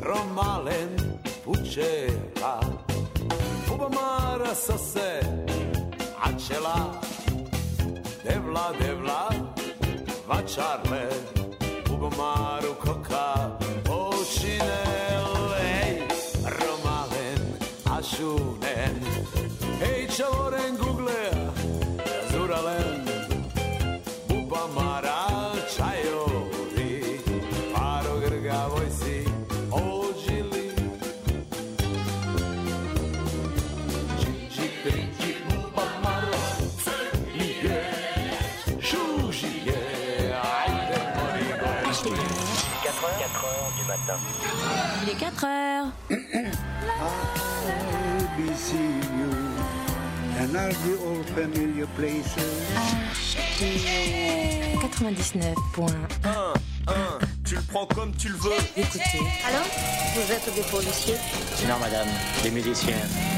Romalen puceva Ubamara sase Acela Devla Vačarle Ubamaru koka Očinele Romalen Ašunen Hej čavoren Google Zuralen Ubamara čajovi Paro grga vojsi Ođili Čiči priči Ubamara Nije Žužije Ajde morigo 4h du matin. Il est 4h. I'll be seeing you in all the old familiar places. 99.1. Tu le prends comme tu le veux. Écoutez. Allô? Vous êtes des policiers? Non, madame, des musiciens.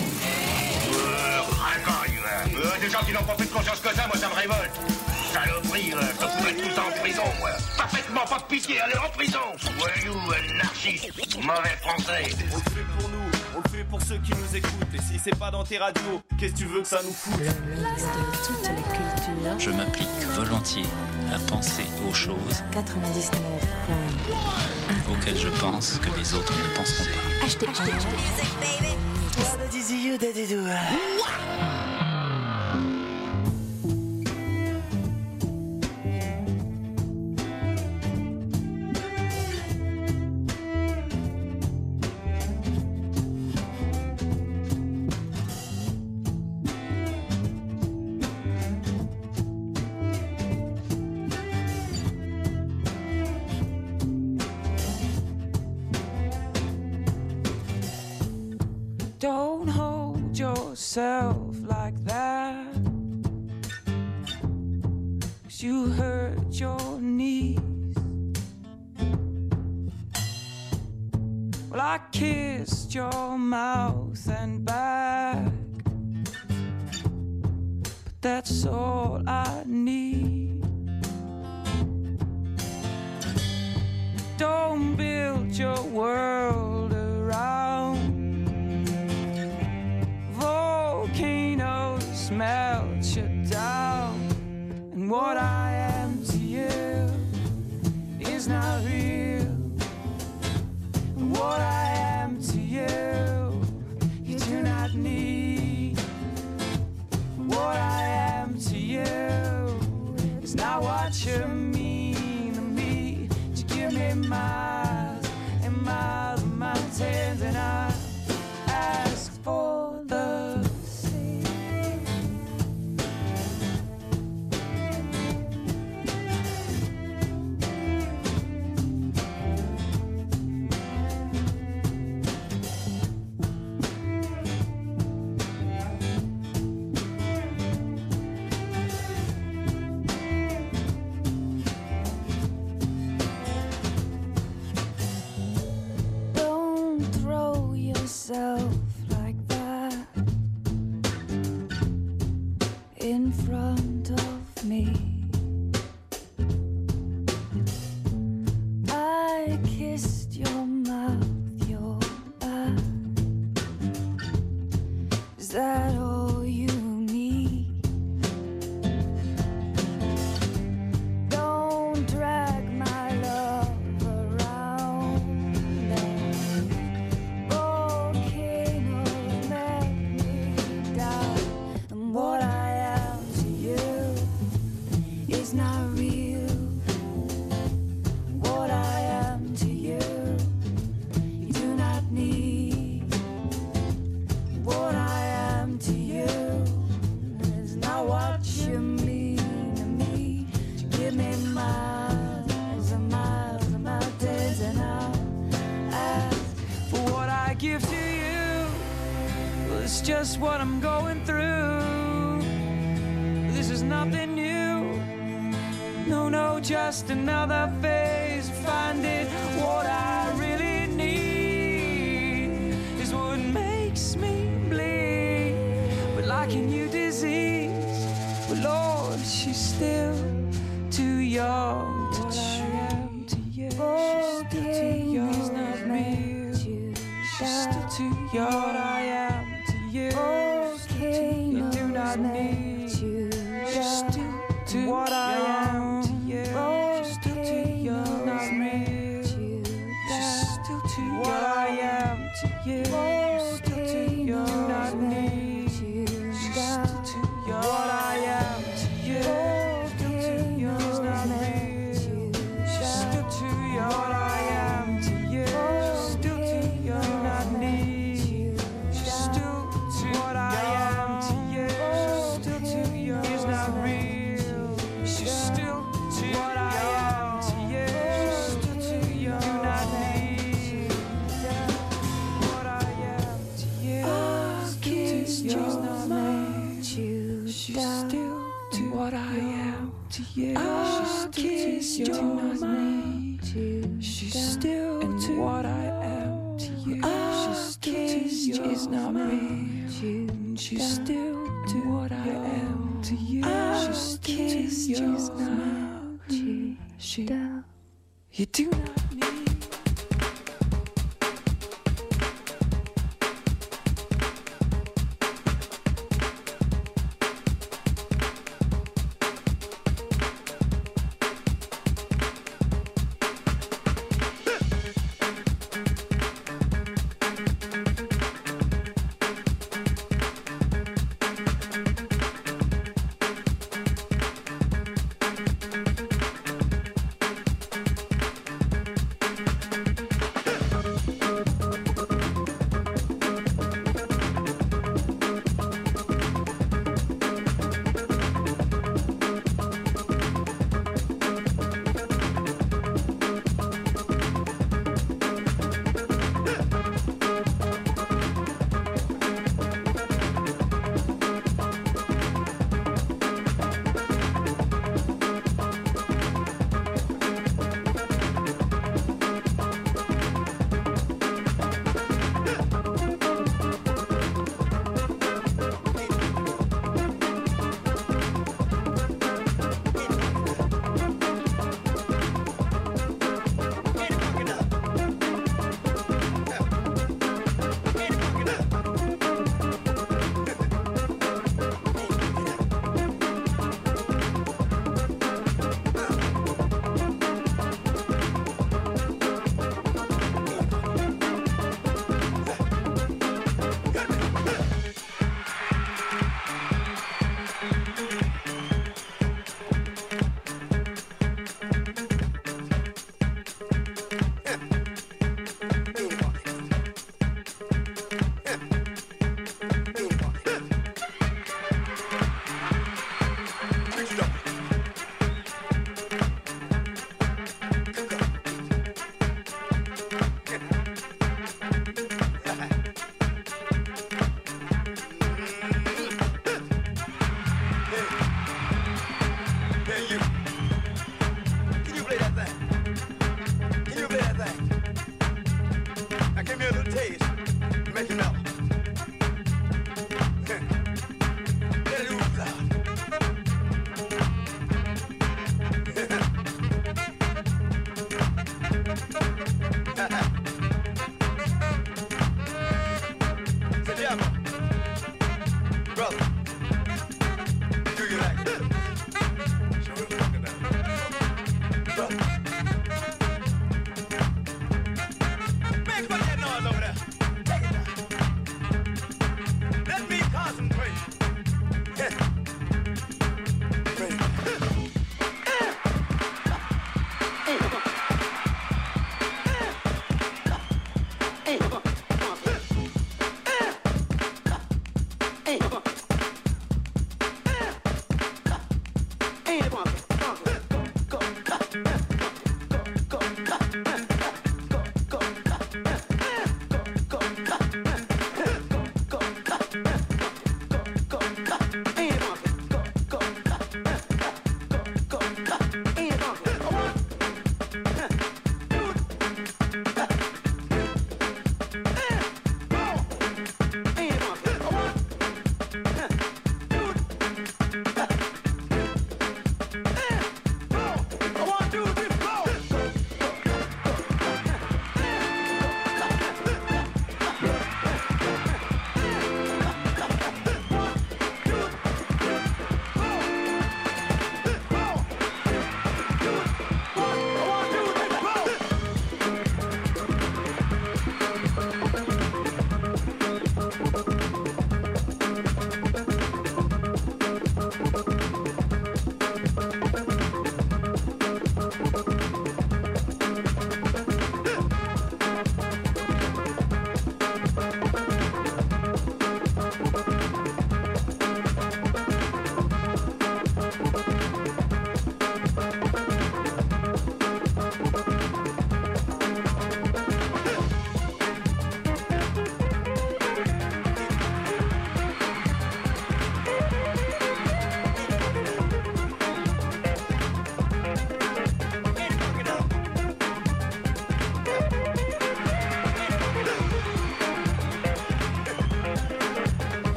Des gens qui n'ont pas plus de conscience que ça, moi ça me révolte. Saloperie, je te foutrais tous en prison, moi. Parfaitement pas de pitié, allez en prison. Voyou, anarchiste, mauvais français. On le fait pour nous, on le fait pour ceux qui nous écoutent. Et si c'est pas dans tes radios, qu'est-ce que tu veux que ça nous foute? Le mix de toutes les cultures. Je m'applique volontiers à penser aux choses 99.1 auxquelles je pense que les autres ne penseront pas. Achetez. Don't hold yourself like that, 'cause you hurt your knees. Well, I kissed your mouth and back, but that's all I need. Don't build your world around volcanoes, melt you down, and what I am to you is not real. And what I am to you, you do not need. What I am to you is not what you mean to me. You give me miles and miles of mountains, and I ask for the sea. Don't throw yourself like that in front of me. I kissed your mouth, your back. Is that all you need? Don't drag my love around them. Volcanoes let me down, and what I am to you is not real. What I am to you, you do not need. What I am to you is not what you mean to me. You give me miles and miles of mountains, and I'll ask for what I give to you. Well, it's just what I'm going through. This is nothing new. No, just another phase. Finding what I really need is what makes me bleed. But like a new disease, but Lord, she's still too young to choose. She's still too young. It's not real. still to you. What I am to you. You do not need you. Still to what I am to you. Still to you. Not real. Still to what I am to you. Still to you. Not need you. Still to what I am to you. Still to you. Is not real. Still to what I am to you. Still to you. Not need you. Still to what I am to you. Still to you. Is not real. Still to what I am to you. Still to you. Do not need what I am to you. Still to you. Is not made you. Still to what I am to you. She's still to not made you. She's still to what I am to you. She's still to you. Is not made you. She's still to what I am to you. She's still to you. Is not you. You do not need.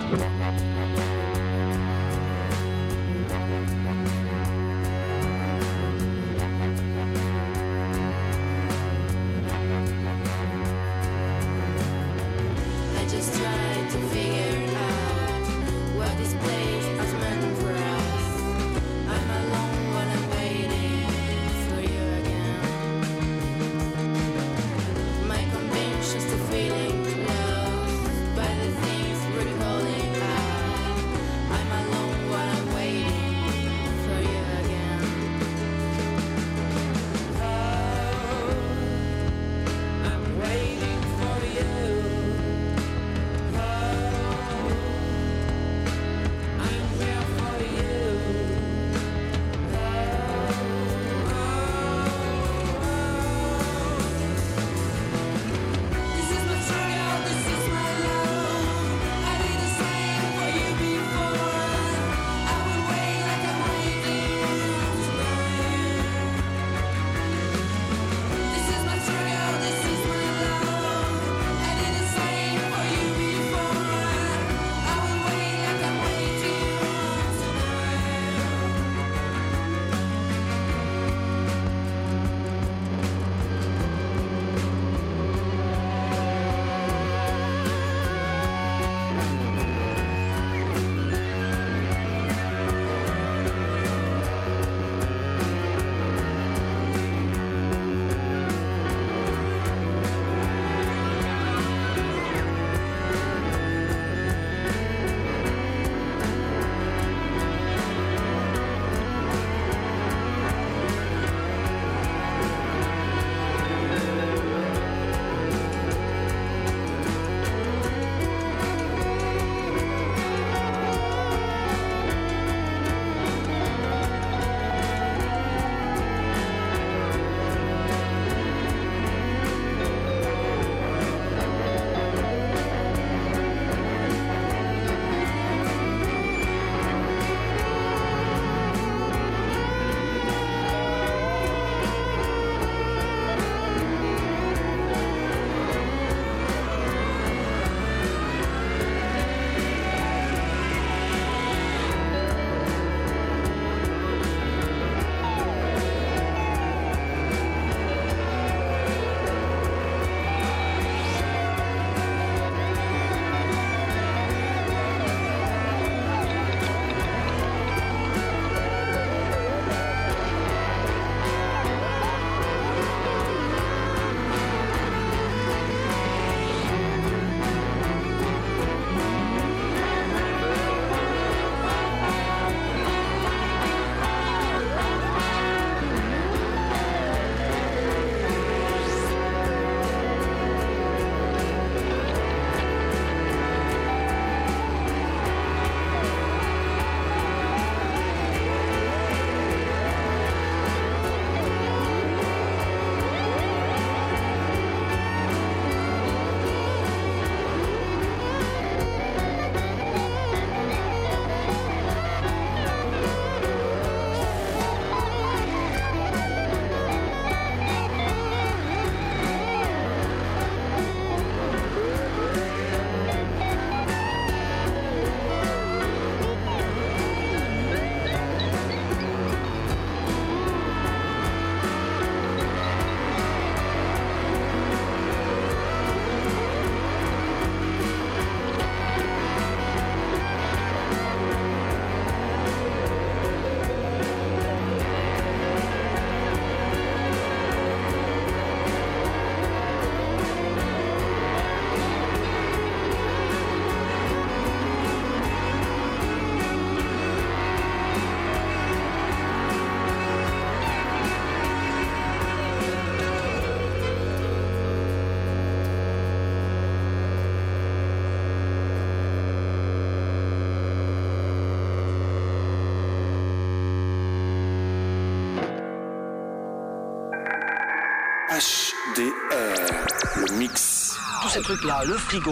HDR, le mix. Tous ces trucs-là, le frigo,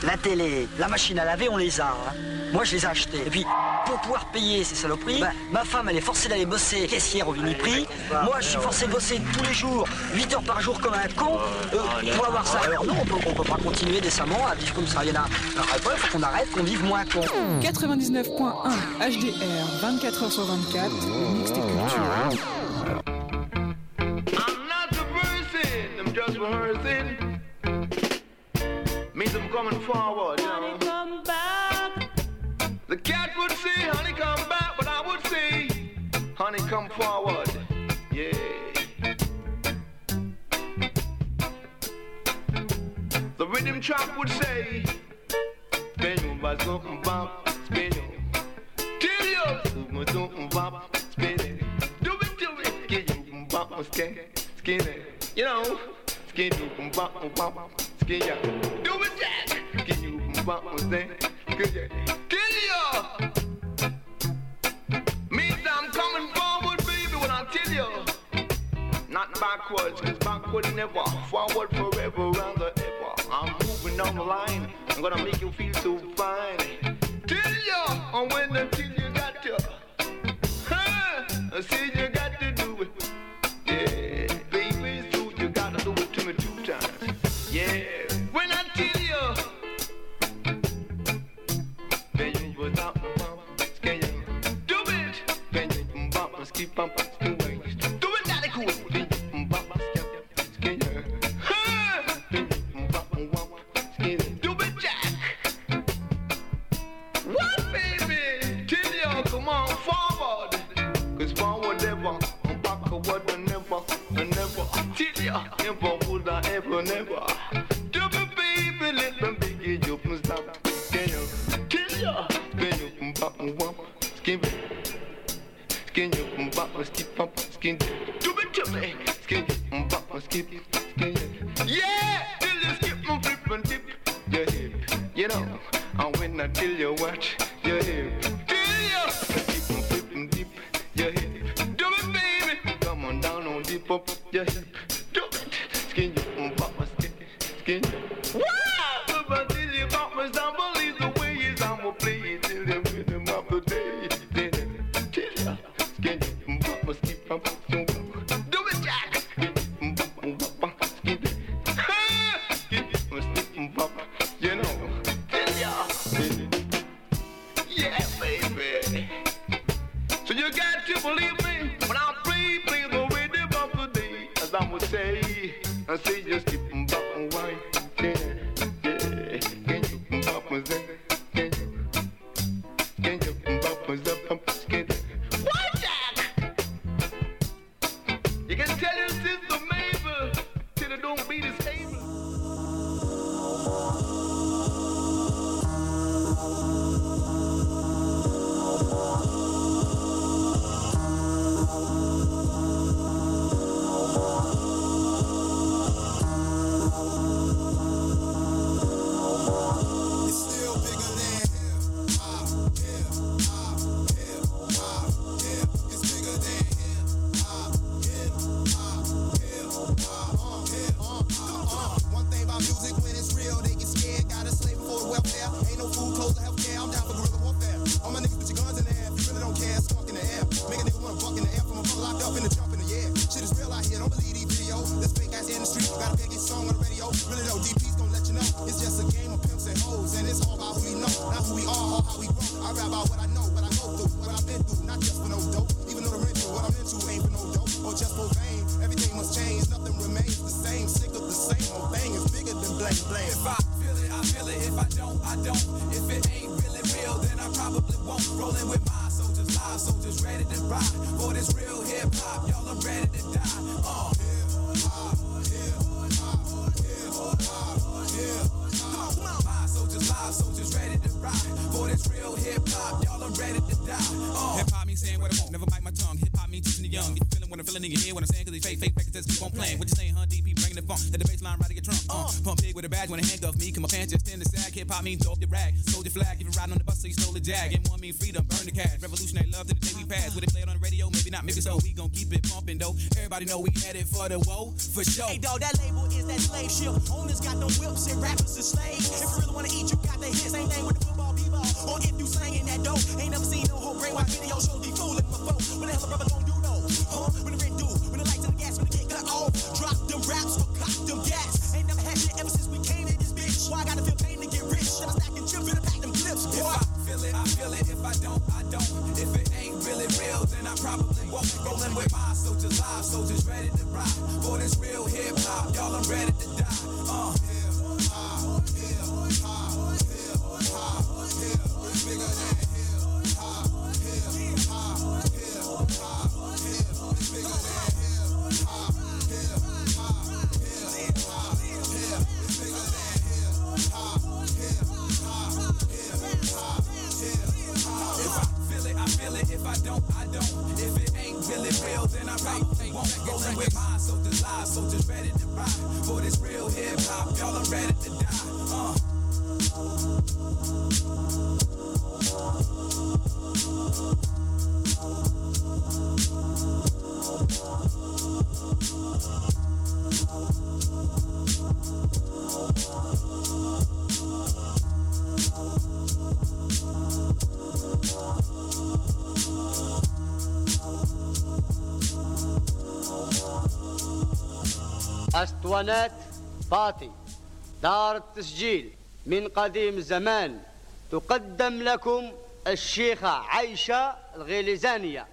la télé, la machine à laver, on les a. Hein. Moi, je les ai achetés. Et puis, pour pouvoir payer ces saloperies, ma femme, elle est forcée d'aller bosser caissière au Viniprix. Moi, je suis forcé de bosser tous les jours, 8 heures par jour comme un con, pour avoir ça. Alors non, on peut pas continuer décemment à vivre comme ça. Il y en a il faut qu'on arrête, qu'on vive moins con. 99.1 HDR, 24h sur 24, mix des cultures. I'm not reversing, I'm just rehearsing. Means I'm coming forward, you know. Honey, come back. The cat would say, honey, come back, but I would say, honey, come forward. Yeah. The rhythm track would say, spin you, but something bop, spin you. Till you, something bop, spin it. Do it, get you, bop, skin it. You know, skin you, bop, skin ya. Do it, Jack. Get you, bop, skin ya. Till you. Means I'm coming forward, baby, when I tell you. Not backwards, cause backward never. Forward forever, rather ever. I'm moving down the line. I'm gonna make you feel so fine. Till you, and when until you got to. I said you got to do it. Yeah, baby, it's true, you gotta do it to me 2 times. Yeah, when I tell you, then you was out and bump, can you do it? Then you bump and skip bump and waist. Do it, daddy, cool. Then you bump and skip, can you? Then you bump and wump, can you? Do it, Jack. What, baby? Till you come on forward. Cause forward ever, and backward and never, till ya, never would I ever, never. Do me, baby, let me begin you can stop. Can you, till ya, can you come back and wump, skin it. Skin you come back and skip up, skin it. Do me to me, skin you come back and skip, skin it. Yeah, till you skip and flip and dip your hip. You know, and when I tell you watch your hip, till you skip and flip and dip your hip. Do it, baby. Come on down on dip up your hip. Do it. Skin you, pop my skin you. Wow! But till you pop my sample is the way is I'm gonna play it till the rhythm of the day. Till ya, skin you, pop my skin pop. Do it, Jack. Skin you, pop my skin. Skin you, slip pop. You know. Till ya. Yeah, baby. So you got to believe me when I play the rhythm of the day. As I would say, I say just keep them back and wine. Yeah, can you pop my zing? Can you pop my zing? What, Jack? You can tell your sister Mabel till it don't be disabled. When I'm feeling in your head, when I'm saying, cause they fake records just keep on playing. What you saying, huh, DP? Bring bringing the funk to the baseline, right to your trunk. Pump pig with a badge when a handcuff me. Cause my pants just in the sag. Hip hop mean throw up your rag. Sold your flag, if you riding on the bus, so you stole the jag. And one mean freedom, burn the cash. Revolutionary love to the day we pass. Would they play it on the radio? Maybe not, maybe so. We gon' keep it pumping though. Everybody know we headed for the woe, for sure. Hey dog, that label is that slave ship. Owners got no whips and rappers are slaves. If you really wanna eat, you got the hit. Same thing with the football b-ball. Or if you slangin' that dope. Ain't never seen no whole brainwash video show be fooling my folk. What the hell a brother gon' do though? When the red do, when the lights on the gas, when the kick cut off. Drop them raps or cock them gas. Ain't never had shit ever since we came in this bitch. Why I gotta feel pain to get rich? Never stacking chips in the pack them clips. If I feel it, I feel it. If I don't, I don't. If it ain't really real, then I probably won't. Rolling with my soldiers, live soldiers ready to ride. For this real hip hop, y'all, I'm ready to die. Bigger than hip hop, hip hop, hip hop, bigger than hip hop, hip hop, hip hop, bigger than hip hop, hip hop, hip hop. If I feel it, I feel it. If I don't, I don't. If it ain't really real, then I probably won't. Rolling with my soldiers, live soldiers ready to ride. For this real hip hop, y'all, I'm ready to die. أسطوانات فاطي دار التسجيل من قديم زمان تقدم لكم الشيخة عايشة الغليزانية.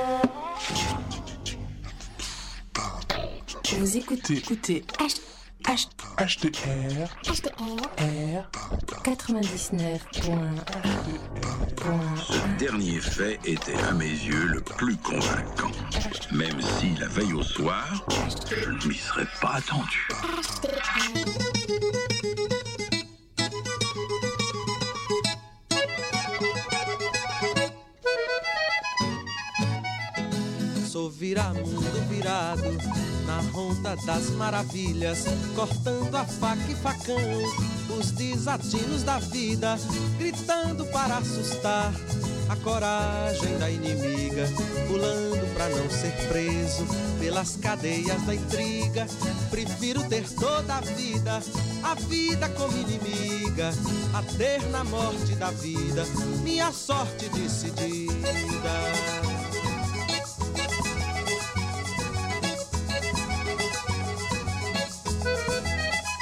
Écoutez HDR 99.1. Ce dernier fait était à mes yeux le plus convaincant. Même si la veille au soir, je ne m'y serais pas attendu. Sou viramundo virado na ronda das maravilhas, cortando a faca e facão, os desatinos da vida, gritando para assustar a coragem da inimiga, pulando pra não ser preso pelas cadeias da intriga. Prefiro ter toda a vida como inimiga, a ter na morte da vida minha sorte decidida.